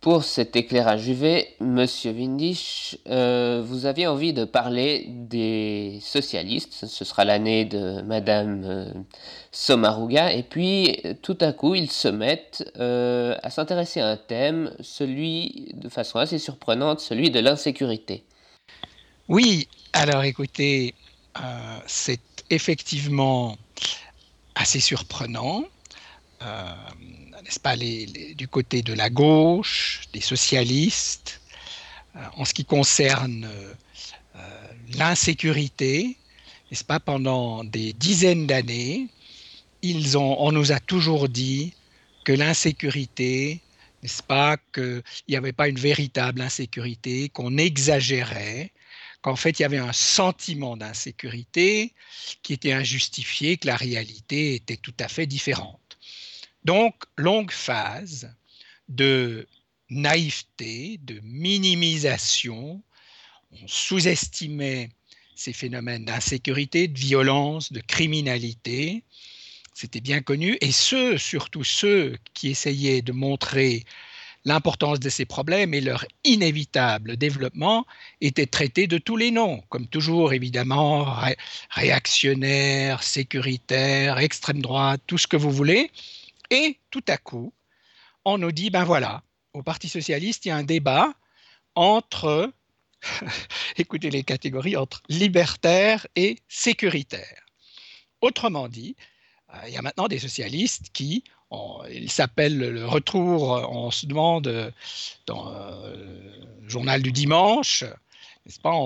Pour cet éclairage UV, Monsieur Windisch, vous aviez envie de parler des socialistes. Ce sera l'année de Madame Sommaruga. Et puis, tout à coup, ils se mettent à s'intéresser à un thème, celui, de façon assez surprenante, celui de l'insécurité. Oui, alors écoutez, c'est effectivement assez surprenant, euh, n'est-ce pas, du côté de la gauche, des socialistes, en ce qui concerne l'insécurité, n'est-ce pas, pendant des dizaines d'années, on nous a toujours dit que l'insécurité, n'est-ce pas, qu'il n'y avait pas une véritable insécurité, qu'on exagérait, qu'en fait il y avait un sentiment d'insécurité qui était injustifié, que la réalité était tout à fait différente. Donc, longue phase de naïveté, de minimisation, on sous-estimait ces phénomènes d'insécurité, de violence, de criminalité, c'était bien connu, et surtout ceux qui essayaient de montrer l'importance de ces problèmes et leur inévitable développement étaient traités de tous les noms, comme toujours évidemment réactionnaires, sécuritaires, extrême droite, tout ce que vous voulez. Et tout à coup, on nous dit, ben voilà, au Parti socialiste, il y a un débat entre, écoutez les catégories, entre libertaires et sécuritaires. Autrement dit, il y a maintenant des socialistes il s'appelle le retour, on se demande dans le journal du dimanche, n'est-ce pas,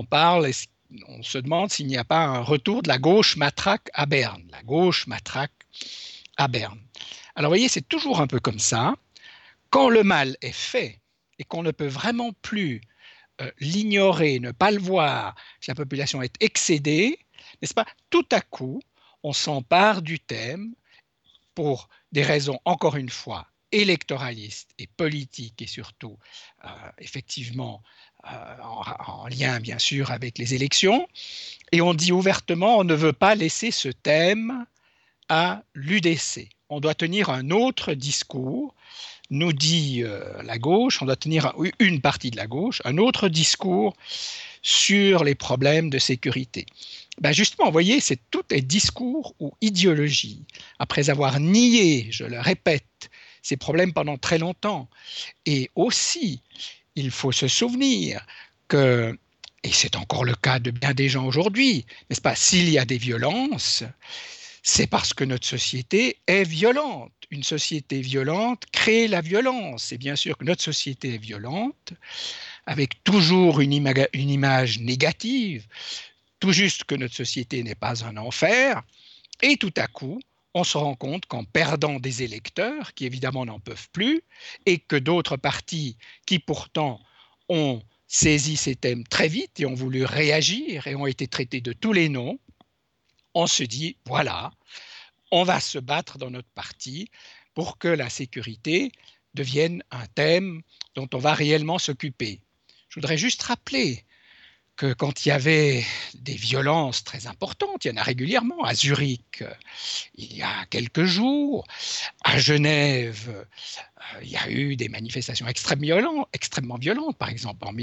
on se demande s'il n'y a pas un retour de la gauche matraque à Berne. La gauche matraque à Berne. Alors vous voyez, c'est toujours un peu comme ça. Quand le mal est fait et qu'on ne peut vraiment plus l'ignorer, ne pas le voir, si la population est excédée, n'est-ce pas, tout à coup, on s'empare du thème pour des raisons, encore une fois, électoralistes et politiques et surtout, effectivement, en lien, bien sûr, avec les élections. Et on dit ouvertement, on ne veut pas laisser ce thème à l'UDC. On doit tenir un autre discours, nous dit la gauche, on doit tenir une partie de la gauche, un autre discours sur les problèmes de sécurité. Ben justement, vous voyez, tout est discours ou idéologie. Après avoir nié, je le répète, ces problèmes pendant très longtemps. Et aussi, il faut se souvenir que, et c'est encore le cas de bien des gens aujourd'hui, n'est-ce pas, s'il y a des violences, c'est parce que notre société est violente. Une société violente crée la violence. Et bien sûr que notre société est violente, avec toujours une image négative, tout juste que notre société n'est pas un enfer, et tout à coup, on se rend compte qu'en perdant des électeurs, qui évidemment n'en peuvent plus, et que d'autres partis qui pourtant ont saisi ces thèmes très vite et ont voulu réagir et ont été traités de tous les noms, on se dit, voilà, on va se battre dans notre parti pour que la sécurité devienne un thème dont on va réellement s'occuper. Je voudrais juste rappeler que quand il y avait des violences très importantes, il y en a régulièrement à Zurich, il y a quelques jours, à Genève, il y a eu des manifestations extrêmement violentes, par exemple en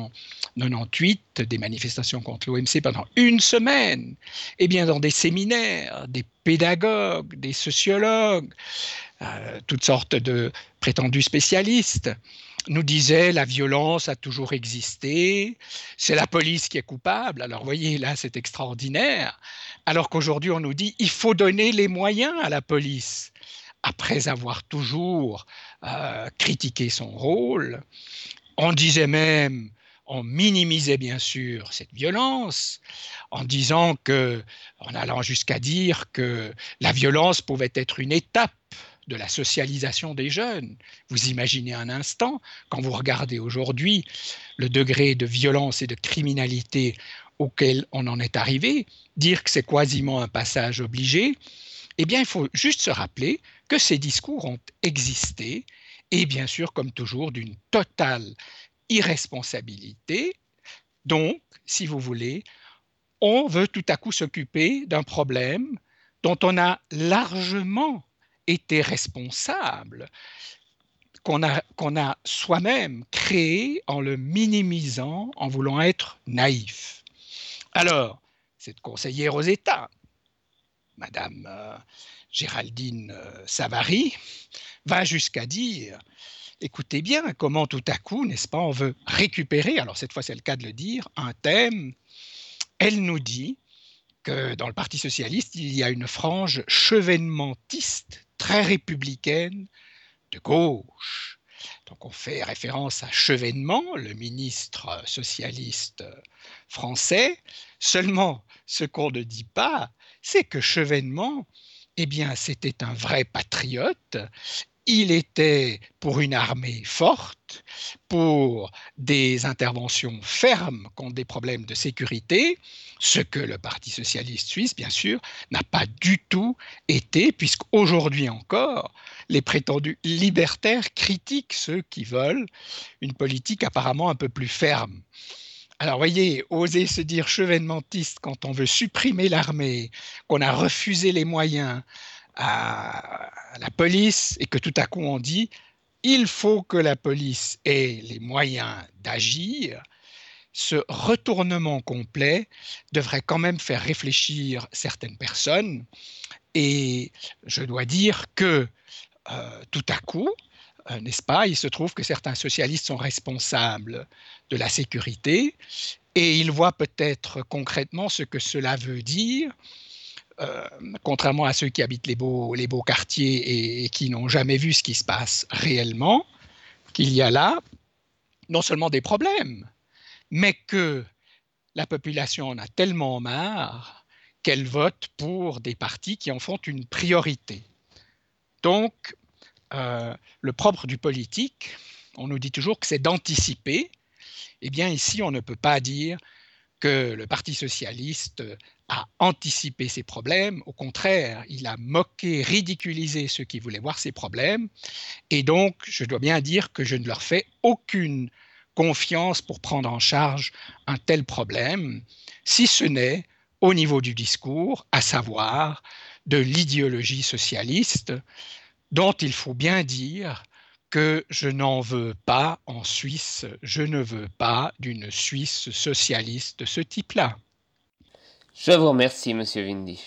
1998, des manifestations contre l'OMC pendant une semaine, et bien dans des séminaires, des pédagogues, des sociologues, toutes sortes de prétendus spécialistes nous disaient la violence a toujours existé, c'est la police qui est coupable. Alors, vous voyez, là, c'est extraordinaire. Alors qu'aujourd'hui, on nous dit il faut donner les moyens à la police. Après avoir toujours critiqué son rôle, on disait même, on minimisait bien sûr cette violence en disant que, en allant jusqu'à dire que la violence pouvait être une étape de la socialisation des jeunes. Vous imaginez un instant, quand vous regardez aujourd'hui le degré de violence et de criminalité auquel on en est arrivé, dire que c'est quasiment un passage obligé, eh bien, il faut juste se rappeler que ces discours ont existé et bien sûr, comme toujours, d'une totale irresponsabilité. Donc, si vous voulez, on veut tout à coup s'occuper d'un problème dont on a largement été responsable qu'on a soi-même créé en le minimisant, en voulant être naïf. Alors, cette conseillère aux États, Madame Géraldine Savary, va jusqu'à dire, écoutez bien, comment tout à coup, n'est-ce pas, on veut récupérer, alors cette fois c'est le cas de le dire, un thème. Elle nous dit que dans le Parti socialiste, il y a une frange chevènementiste, très républicaine, de gauche. Donc on fait référence à Chevènement, le ministre socialiste français. Seulement, ce qu'on ne dit pas, c'est que Chevènement, eh bien, c'était un vrai patriote. Il était pour une armée forte, pour des interventions fermes contre des problèmes de sécurité, ce que le Parti socialiste suisse, bien sûr, n'a pas du tout été, puisqu'aujourd'hui encore, les prétendus libertaires critiquent ceux qui veulent une politique apparemment un peu plus ferme. Alors, voyez, oser se dire chevènementiste quand on veut supprimer l'armée, qu'on a refusé les moyens à la police et que tout à coup on dit il faut que la police ait les moyens d'agir, ce retournement complet devrait quand même faire réfléchir certaines personnes. Et je dois dire que tout à coup, n'est-ce pas, il se trouve que certains socialistes sont responsables de la sécurité et ils voient peut-être concrètement ce que cela veut dire. Contrairement à ceux qui habitent les beaux quartiers et qui n'ont jamais vu ce qui se passe réellement, qu'il y a là non seulement des problèmes, mais que la population en a tellement marre qu'elle vote pour des partis qui en font une priorité. Donc, le propre du politique, on nous dit toujours que c'est d'anticiper. Eh bien, ici, on ne peut pas dire que le Parti socialiste a anticipé ces problèmes. Au contraire, il a moqué, ridiculisé ceux qui voulaient voir ces problèmes. Et donc, je dois bien dire que je ne leur fais aucune confiance pour prendre en charge un tel problème, si ce n'est au niveau du discours, à savoir de l'idéologie socialiste, dont il faut bien dire que je n'en veux pas en Suisse, je ne veux pas d'une Suisse socialiste de ce type-là. Je vous remercie, Monsieur Windisch.